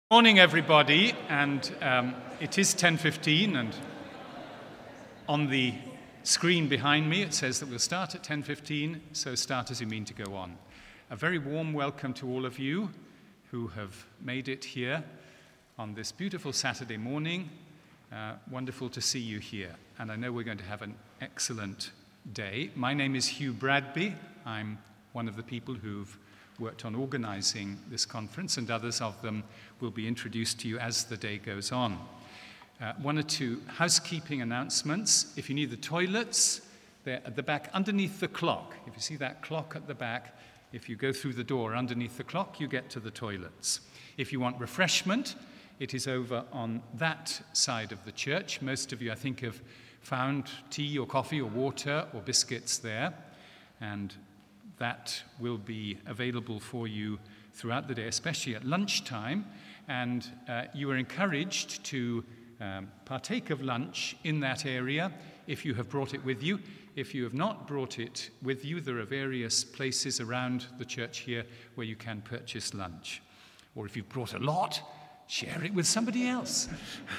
Morning, everybody, and it is 10:15, and on the screen behind me it says that we'll start at 10:15, so start as you mean to go on. A very warm welcome to all of you who have made it here on this beautiful Saturday morning. Wonderful to see you here, and I know we're going to have an excellent day. My name is Hugh Bradby. I'm one of the people who've worked on organizing this conference, and others of them will be introduced to you as the day goes on. One or two housekeeping announcements. If you need the toilets, they're at the back underneath the clock. If you see that clock at the back, if you go through the door underneath the clock, you get to the toilets. If you want refreshment, it is over on that side of the church. Most of you, I think, have found tea or coffee or water or biscuits there, and that will be available for you throughout the day, especially at lunchtime. And you are encouraged to partake of lunch in that area if you have brought it with you. If you have not brought it with you, there are various places around the church here where you can purchase lunch. Or if you've brought a lot, share it with somebody else.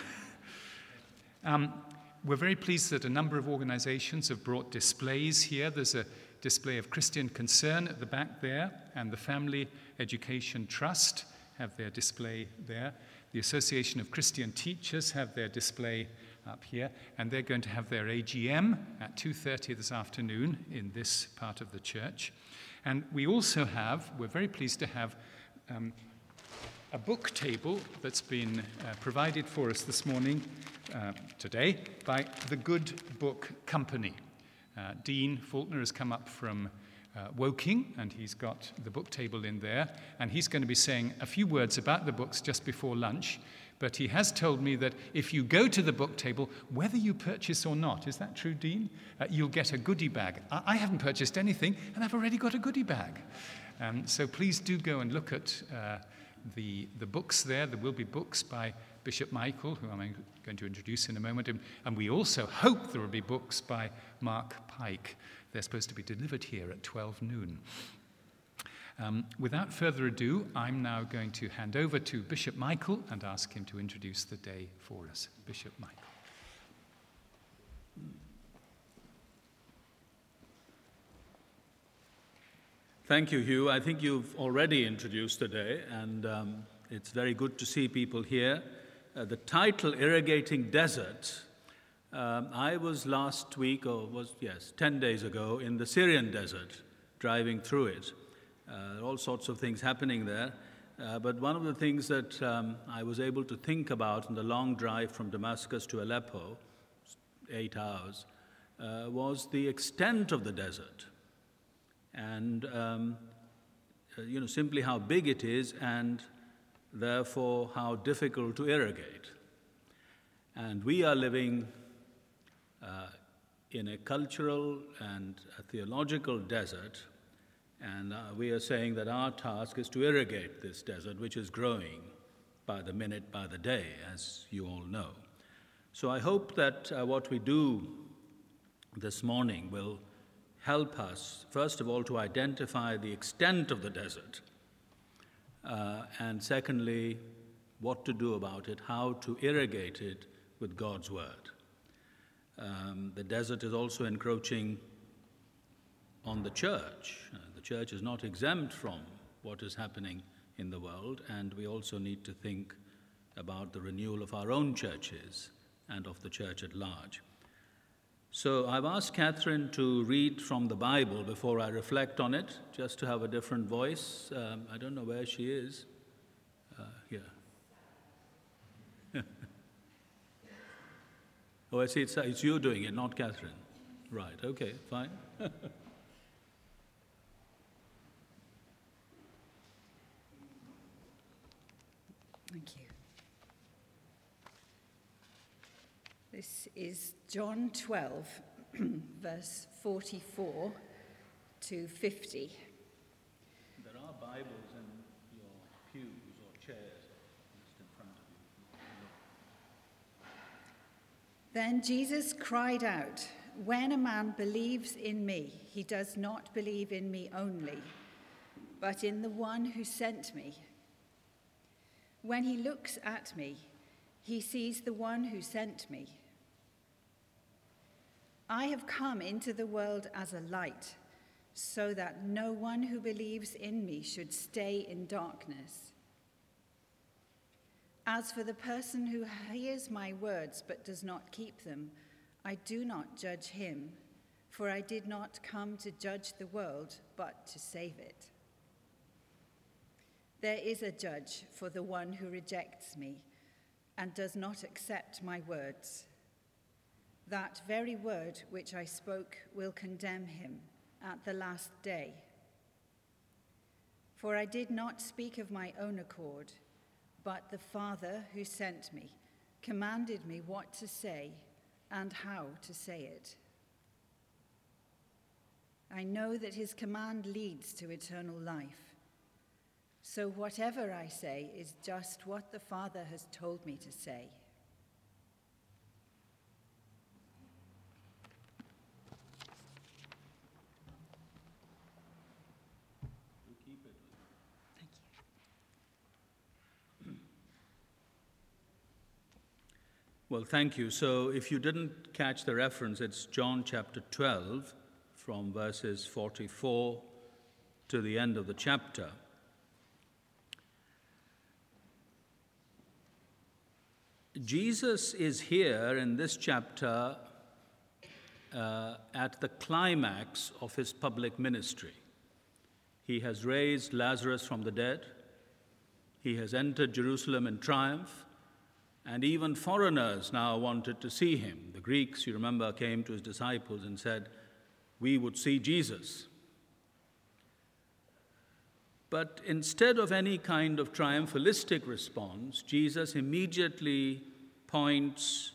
We're very pleased that a number of organizations have brought displays here. There's a display of Christian Concern at the back there, and the Family Education Trust have their display there. The Association of Christian Teachers have their display up here, and they're going to have their AGM at 2:30 this afternoon in this part of the church. And we also have, we're very pleased to have a book table that's been provided for us this morning, today, by the Good Book Company. Dean Faulkner has come up from Woking, and he's got the book table in there, and he's going to be saying a few words about the books just before lunch. But he has told me that if you go to the book table, whether you purchase or not, is that true, Dean? You'll get a goodie bag. I haven't purchased anything, and I've already got a goodie bag. So please do go and look at the books there. There will be books by Bishop Michael, who I'm going to introduce in a moment, and we also hope there will be books by Mark Pike. They're supposed to be delivered here at 12 noon. Without further ado, I'm now going to hand over to Bishop Michael and ask him to introduce the day for us. Bishop Michael. Thank you, Hugh. I think you've already introduced the day, and it's very good to see people here. The title, Irrigating Desert, I was last week, 10 days ago, in the Syrian desert, driving through it. All sorts of things happening there. But one of the things that I was able to think about in the long drive from Damascus to Aleppo, 8 hours, was the extent of the desert. And, simply how big it is, and therefore how difficult to irrigate. And we are living in a cultural and a theological desert, and we are saying that our task is to irrigate this desert, which is growing by the minute, by the day, as you all know. So I hope that what we do this morning will help us, first of all, to identify the extent of the desert, and secondly, what to do about it, how to irrigate it with God's word. The desert is also encroaching on the church. The church is not exempt from what is happening in the world, and we also need to think about the renewal of our own churches and of the church at large. So I've asked Catherine to read from the Bible before I reflect on it, just to have a different voice. I don't know where she is. Here. Oh, I see, it's you doing it, not Catherine. Right, okay, fine. Thank you. This is John 12, verse 44 to 50. There are Bibles in your pews or chairs just in front of you. Then Jesus cried out, "When a man believes in me, he does not believe in me only, but in the one who sent me. When he looks at me, he sees the one who sent me. I have come into the world as a light, so that no one who believes in me should stay in darkness. As for the person who hears my words but does not keep them, I do not judge him, for I did not come to judge the world, but to save it. There is a judge for the one who rejects me and does not accept my words. That very word which I spoke will condemn him at the last day. For I did not speak of my own accord, but the Father who sent me commanded me what to say and how to say it. I know that his command leads to eternal life. So whatever I say is just what the Father has told me to say. Well, thank you. So if you didn't catch the reference, it's John chapter 12, from verses 44 to the end of the chapter. Jesus is here in this chapter at the climax of his public ministry. He has raised Lazarus from the dead. He has entered Jerusalem in triumph. And even foreigners now wanted to see him. The Greeks, you remember, came to his disciples and said, "We would see Jesus." But instead of any kind of triumphalistic response, Jesus immediately points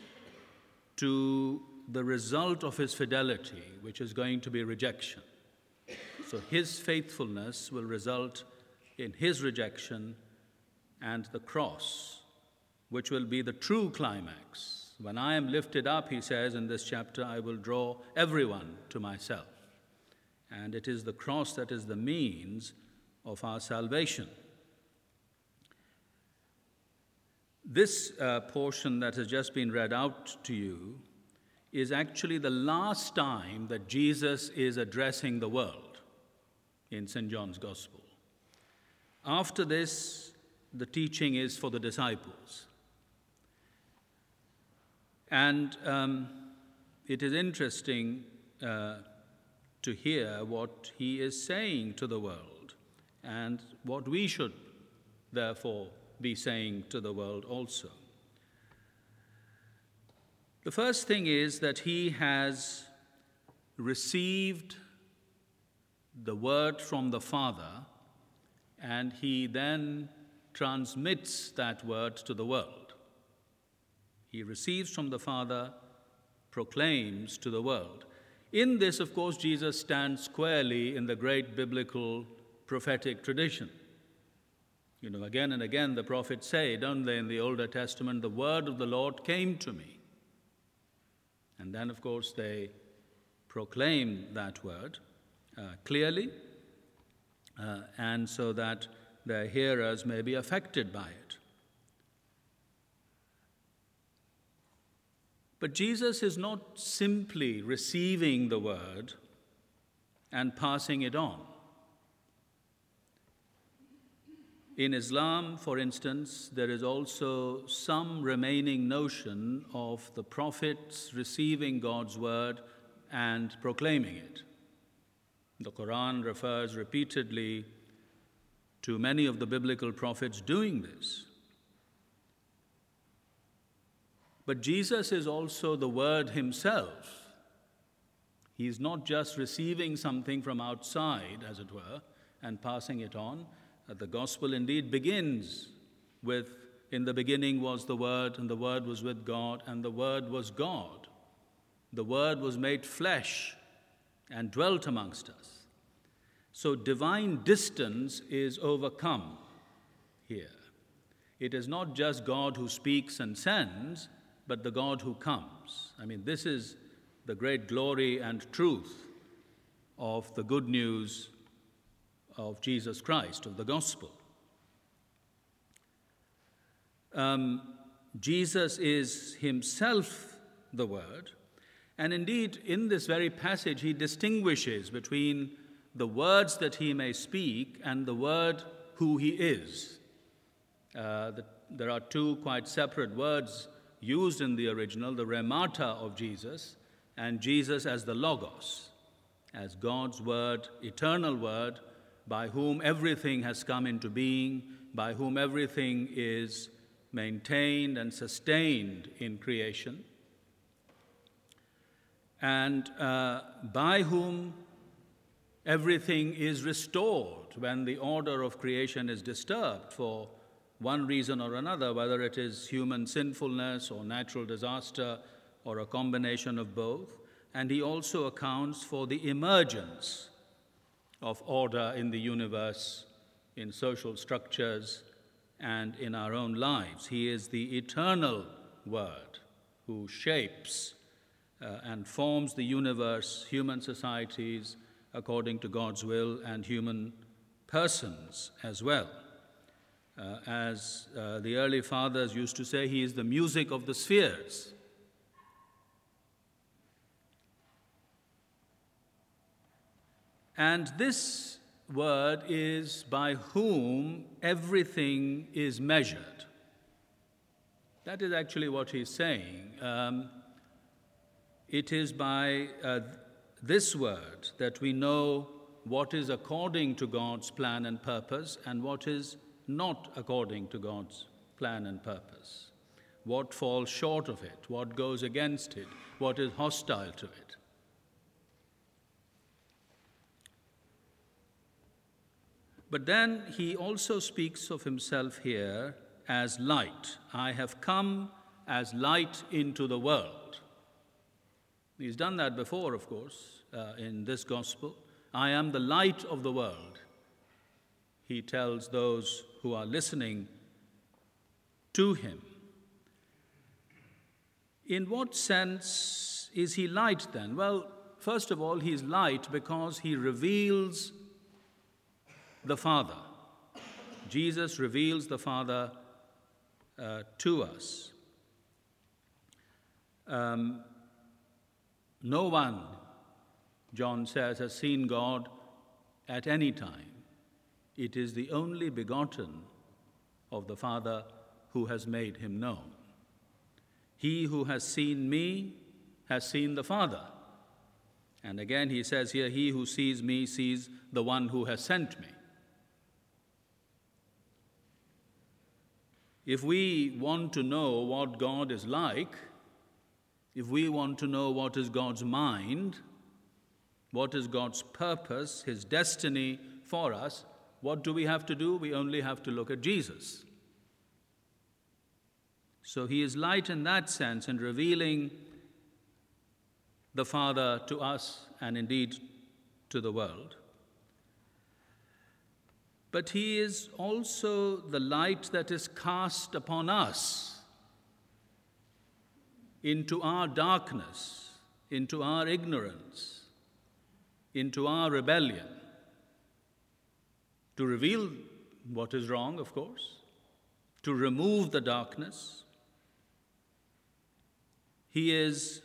to the result of his fidelity, which is going to be rejection. So his faithfulness will result in his rejection and the cross, which will be the true climax. When I am lifted up, he says in this chapter, I will draw everyone to myself. And it is the cross that is the means of our salvation. This portion that has just been read out to you is actually the last time that Jesus is addressing the world in St. John's Gospel. After this, the teaching is for the disciples. And it is interesting to hear what he is saying to the world and what we should therefore be saying to the world also. The first thing is that he has received the word from the Father, and he then transmits that word to the world. He receives from the Father, proclaims to the world. In this, of course, Jesus stands squarely in the great biblical prophetic tradition. You know, again and again the prophets say, don't they, in the Older Testament, the word of the Lord came to me. And then, of course, they proclaim that word clearly, and so that their hearers may be affected by it. But Jesus is not simply receiving the word and passing it on. In Islam, for instance, there is also some remaining notion of the prophets receiving God's word and proclaiming it. The Quran refers repeatedly to many of the biblical prophets doing this. But Jesus is also the Word himself. He is not just receiving something from outside, as it were, and passing it on. The gospel indeed begins with, in the beginning was the Word, and the Word was with God, and the Word was God. The Word was made flesh and dwelt amongst us. So divine distance is overcome here. It is not just God who speaks and sends, but the God who comes. I mean, this is the great glory and truth of the good news of Jesus Christ, of the gospel. Jesus is himself the Word. And indeed, in this very passage, he distinguishes between the words that he may speak and the Word who he is. There are two quite separate words used in the original, the rhemata of Jesus and Jesus as the Logos, as God's Word, eternal Word, by whom everything has come into being, by whom everything is maintained and sustained in creation, and by whom everything is restored when the order of creation is disturbed for one reason or another, whether it is human sinfulness or natural disaster or a combination of both. And he also accounts for the emergence of order in the universe, in social structures, and in our own lives. He is the eternal Word who shapes and forms the universe, human societies, according to God's will, and human persons as well. As the early fathers used to say, he is the music of the spheres. And this Word is by whom everything is measured. That is actually what he's saying. It is by this Word that we know what is according to God's plan and purpose and what is not according to God's plan and purpose, what falls short of it, what goes against it, what is hostile to it. But then he also speaks of himself here as light. I have come as light into the world. He's done that before, of course, in this gospel. I am the light of the world, he tells those who are listening to him. In what sense is he light then? Well, first of all, he's light because he reveals the Father. Jesus reveals the Father to us. No one, John says, has seen God at any time. It is the only begotten of the Father who has made him known. He who has seen me has seen the Father. And again he says here, he who sees me sees the one who has sent me. If we want to know what God is like, if we want to know what is God's mind, what is God's purpose, his destiny for us, what do we have to do? We only have to look at Jesus. So he is light in that sense, in revealing the Father to us and indeed to the world. But he is also the light that is cast upon us, into our darkness, into our ignorance, into our rebellion, to reveal what is wrong, of course, to remove the darkness. He is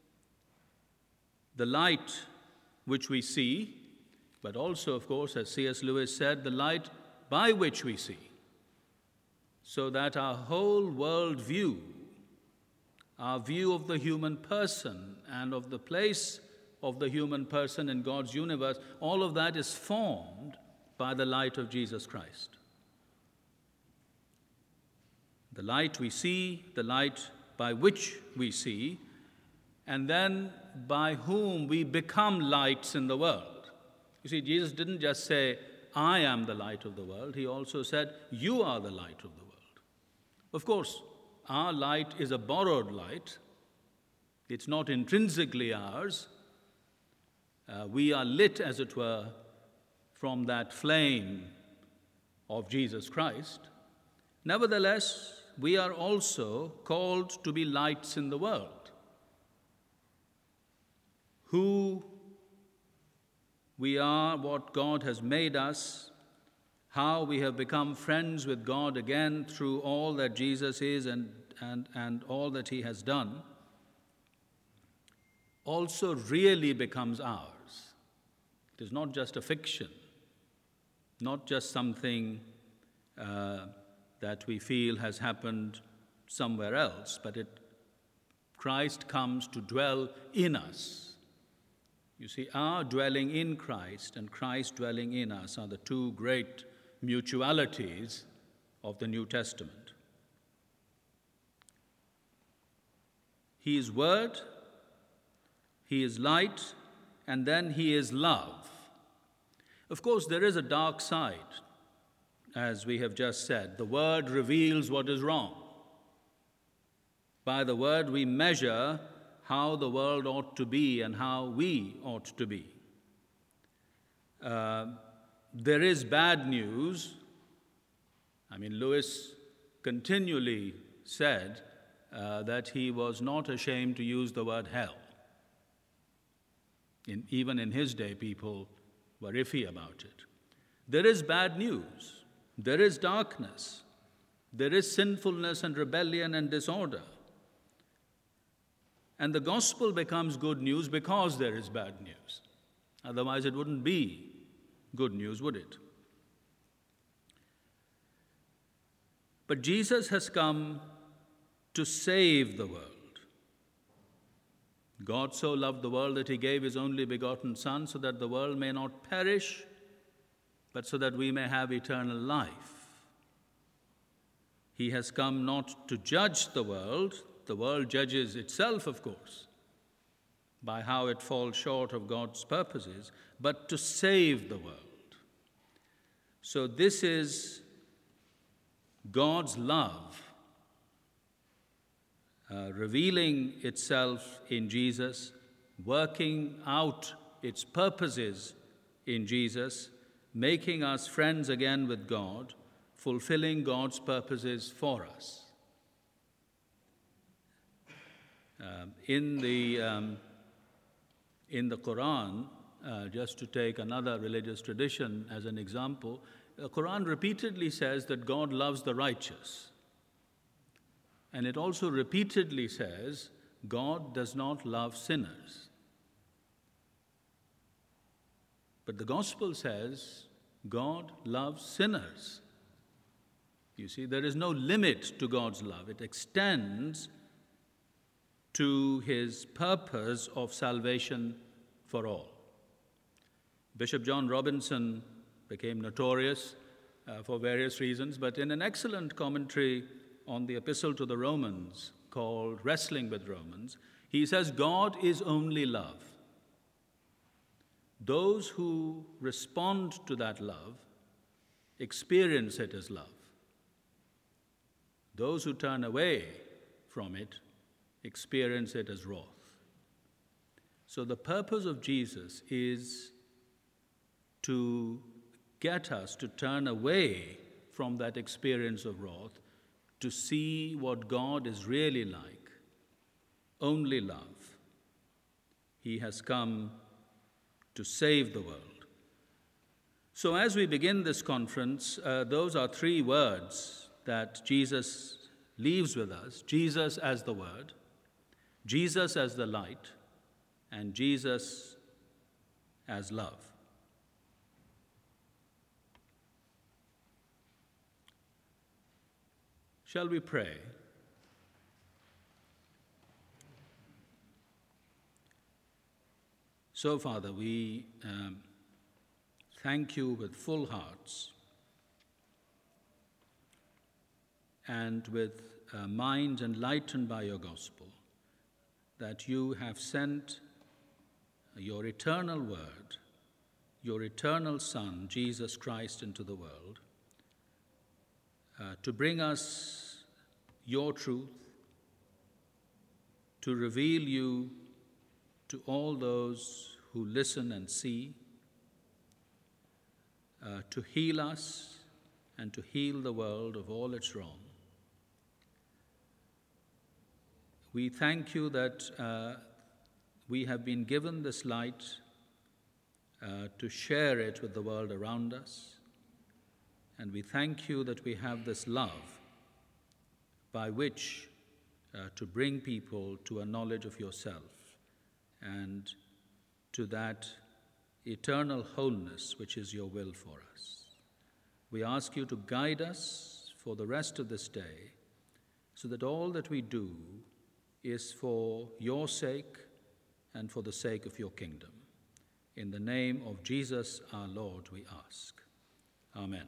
the light which we see, but also, of course, as C.S. Lewis said, the light by which we see, so that our whole world view, our view of the human person and of the place of the human person in God's universe, all of that is formed by the light of Jesus Christ. The light we see, the light by which we see, and then by whom we become lights in the world. You see, Jesus didn't just say, I am the light of the world. He also said, you are the light of the world. Of course, our light is a borrowed light. It's not intrinsically ours. We are lit, as it were, from that flame of Jesus Christ. Nevertheless, we are also called to be lights in the world. Who we are, what God has made us, how we have become friends with God again through all that Jesus is and all that he has done, also really becomes ours. It is not just a fiction, not just something that we feel has happened somewhere else, but Christ comes to dwell in us. You see, our dwelling in Christ and Christ dwelling in us are the two great mutualities of the New Testament. He is Word, he is light, and then he is love. Of course, there is a dark side, as we have just said. The Word reveals what is wrong. By the Word, we measure how the world ought to be and how we ought to be. There is bad news. Lewis continually said that he was not ashamed to use the word hell. Even in his day, people were iffy about it. There is bad news. There is darkness. There is sinfulness and rebellion and disorder. And the gospel becomes good news because there is bad news. Otherwise, it wouldn't be good news, would it? But Jesus has come to save the world. God so loved the world that he gave his only begotten Son, so that the world may not perish, but so that we may have eternal life. He has come not to judge the world judges itself, of course, by how it falls short of God's purposes, but to save the world. So this is God's love revealing itself in Jesus, working out its purposes in Jesus, making us friends again with God, fulfilling God's purposes for us. In the Quran, just to take another religious tradition as an example, the Quran repeatedly says that God loves the righteous. And it also repeatedly says God does not love sinners. But the gospel says God loves sinners. You see, there is no limit to God's love. It extends to his purpose of salvation for all. Bishop John Robinson became notorious for various reasons, but in an excellent commentary on the Epistle to the Romans called Wrestling with Romans, he says, God is only love. Those who respond to that love experience it as love. Those who turn away from it experience it as wrath. So the purpose of Jesus is to get us to turn away from that experience of wrath, to see what God is really like, only love. He has come to save the world. So as we begin this conference, those are three words that Jesus leaves with us: Jesus as the Word, Jesus as the light, and Jesus as love. Shall we pray? So, Father, we thank you with full hearts and with minds enlightened by your gospel, that you have sent your eternal word, your eternal Son, Jesus Christ, into the world to bring us your truth, to reveal you to all those who listen and see, to heal us and to heal the world of all its wrong. We thank you that we have been given this light to share it with the world around us, And we thank you that we have this love by which to bring people to a knowledge of yourself and to that eternal wholeness which is your will for us. We ask you to guide us for the rest of this day so that all that we do is for your sake and for the sake of your kingdom. In the name of Jesus our Lord we ask. Amen.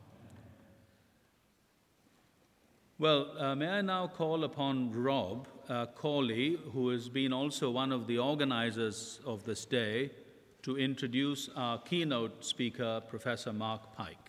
Well, may I now call upon Rob Cawley, who has been also one of the organizers of this day, to introduce our keynote speaker, Professor Mark Pike.